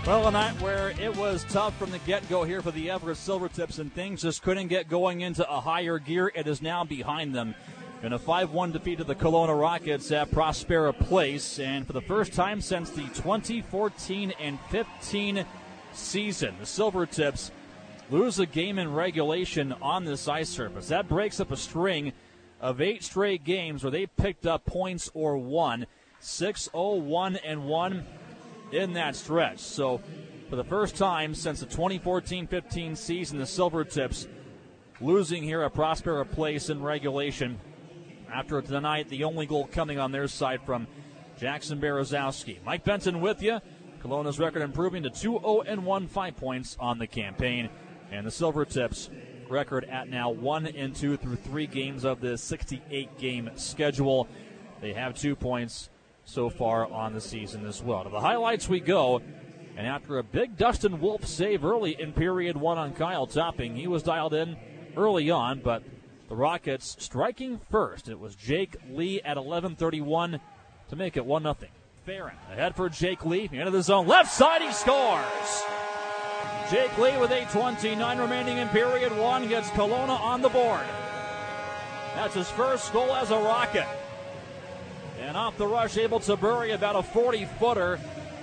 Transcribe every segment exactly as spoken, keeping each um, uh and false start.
Well, a night where it was tough from the get-go here for the Everett Silvertips, and things just couldn't get going into a higher gear. It is now behind them in a five one defeat to the Kelowna Rockets at Prospera Place. And for the first time since the twenty fourteen and fifteen season, the Silvertips lose a game in regulation on this ice surface. That breaks up a string of eight straight games where they picked up points or won. six oh one and one in that stretch. So for the first time since the twenty fourteen fifteen season, the Silvertips losing here at Prospera Place in regulation. After tonight, the only goal coming on their side from Jackson Berezowski. Mike Benton with you. Kelowna's record improving to two oh and one, five points on the campaign. And the Silvertips record at now one and two through three games of the sixty-eight game schedule. They have two points so far on the season as well. To the highlights we go, and after a big Dustin Wolf save early in period one on Kyle Topping, he was dialed in early on, but the Rockets striking first. It was Jake Lee at eleven thirty-one to make it one nothing. Farron ahead for Jake Lee, into the zone, left side, he scores! Jake Lee with eight twenty-nine remaining in period one gets Kelowna on the board. That's his first goal as a Rocket. And off the rush, able to bury about a forty-footer,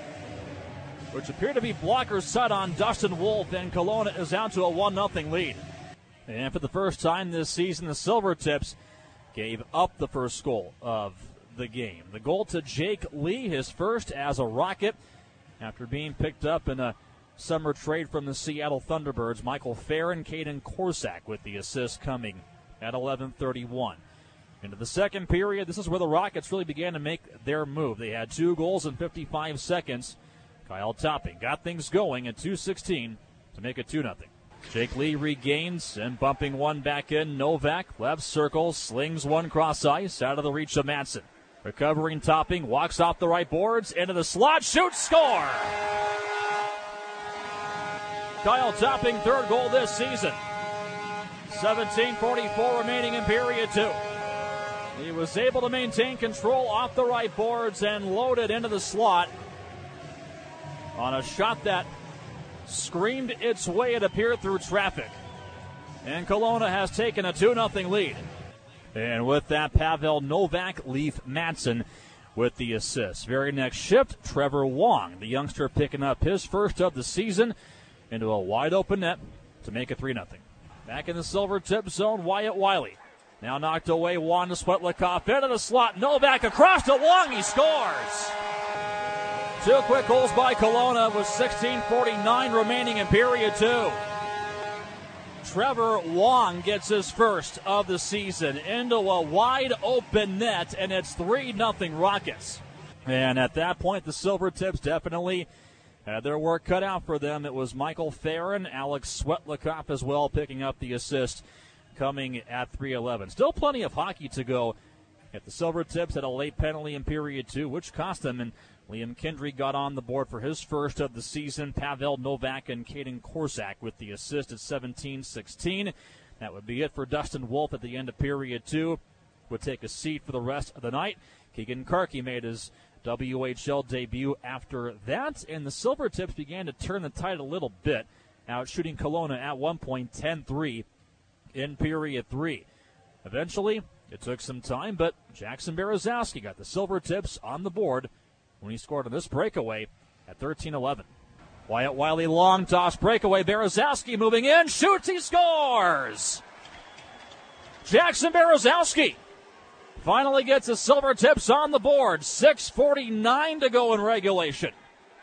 which appeared to be blocker set on Dustin Wolf, and Kelowna is out to a one nothing lead. And for the first time this season, the Silvertips gave up the first goal of the game. The goal to Jake Lee, his first as a Rocket, after being picked up in a summer trade from the Seattle Thunderbirds. Michael Farron, Caden Korsak with the assist coming at eleven thirty-one. Into the second period, this is where the Rockets really began to make their move. They had two goals in fifty-five seconds. Kyle Topping got things going at two sixteen to make it two nothing. Jake Lee regains and bumping one back in. Novak, left circle, slings one cross ice out of the reach of Madsen. Recovering Topping, walks off the right boards, into the slot, shoots, score! Kyle Topping, third goal this season. seventeen forty-four remaining in period two. He was able to maintain control off the right boards and load it into the slot on a shot that screamed its way, it appeared, through traffic. And Kelowna has taken a two nothing lead. And with that, Pavel Novak, Leaf Madsen with the assist. Very next shift, Trevor Wong, the youngster, picking up his first of the season into a wide-open net to make it three nothing. Back in the Silvertip zone, Wyatt Wiley. Now knocked away, Juan to Svetlikov into the slot. Novak across to Wong, he scores! Two quick goals by Kelowna with sixteen forty-nine remaining in period two. Trevor Wong gets his first of the season into a wide-open net, and it's three nothing Rockets. And at that point, the Silvertips definitely had their work cut out for them. It was Michael Farron, Alex Svetlikov as well, picking up the assist, coming at three eleven. Still plenty of hockey to go. If the Silvertips had a late penalty in period two, which cost them, and Liam Kindry got on the board for his first of the season. Pavel Novak and Caden Korsak with the assist at seventeen sixteen. That would be it for Dustin Wolf at the end of period two. Would take a seat for the rest of the night. Keegan Karki made his W H L debut after that, and the Silvertips began to turn the tide a little bit, out shooting Kelowna at one point ten three in period three. Eventually, it took some time, but Jackson Berezowski got the Silvertips on the board when he scored on this breakaway at thirteen eleven. Wyatt Wiley, long toss breakaway. Berezowski moving in, shoots, he scores! Jackson Berezowski finally gets the Silvertips on the board. six forty-nine to go in regulation.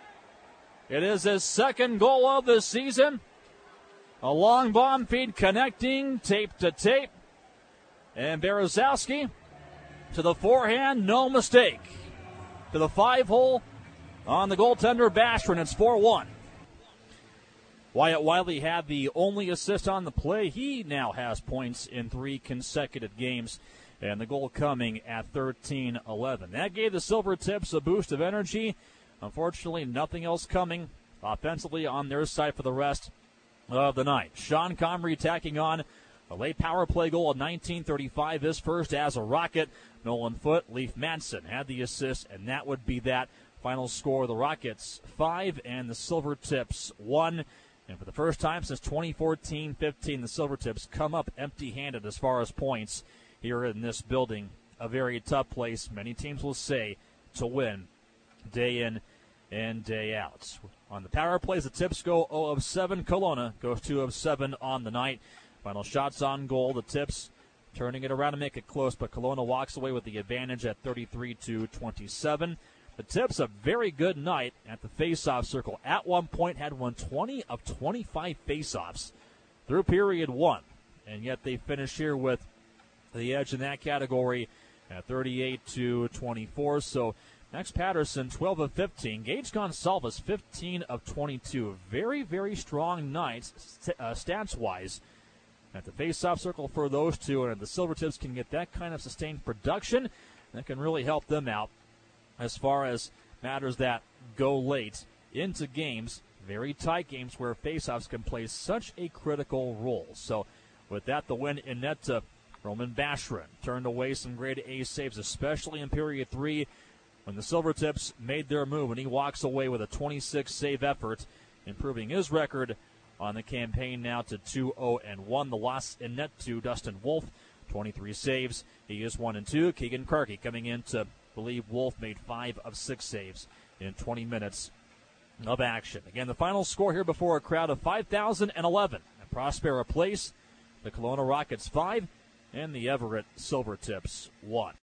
It is his second goal of the season. A long bomb feed connecting tape to tape. And Berezowski to the forehand, no mistake. To the five-hole on the goaltender Bastron. It's four one. Wyatt Wiley had the only assist on the play. He now has points in three consecutive games, and the goal coming at thirteen eleven. That gave the Silvertips a boost of energy. Unfortunately, nothing else coming offensively on their side for the rest of the night. Sean Comrie tacking on a late power play goal at nineteen thirty-five, his first as a Rocket. Nolan Foote, Leaf Madsen had the assist, and that would be that Final score, the Rockets five and the Silvertips one. And for the first time since twenty fourteen fifteen, the Silvertips come up empty-handed as far as points here in this building. A very tough place, many teams will say, to win day in and day out. On the power plays, the Tips go zero of seven. Kelowna goes two of seven on the night. Final shots on goal, the Tips turning it around to make it close, but Kelowna walks away with the advantage at thirty-three to twenty-seven. The Tips, a very good night at the face-off circle. At one point had won twenty of twenty-five face-offs through period one, and yet they finish here with the edge in that category at thirty-eight to twenty-four. So Max Patterson, twelve of fifteen. Gage Gonsalves, fifteen of twenty-two. Very, very strong nights st- uh, stats-wise at the face-off circle for those two. And if the Silvertips can get that kind of sustained production, that can really help them out as far as matters that go late into games, very tight games where face-offs can play such a critical role. So with that, the win in net to Roman Bashran. Turned away some grade A saves, especially in period three when the Silvertips made their move, and he walks away with a twenty-six save effort, improving his record on the campaign now to two oh one. The loss in net to Dustin Wolf, twenty-three saves. He is one and two. Keegan Karki coming in to believe Wolf made five of six saves in twenty minutes of action. Again, the final score here before a crowd of five thousand eleven at Prospera Place. The Kelowna Rockets five and the Everett Silvertips one.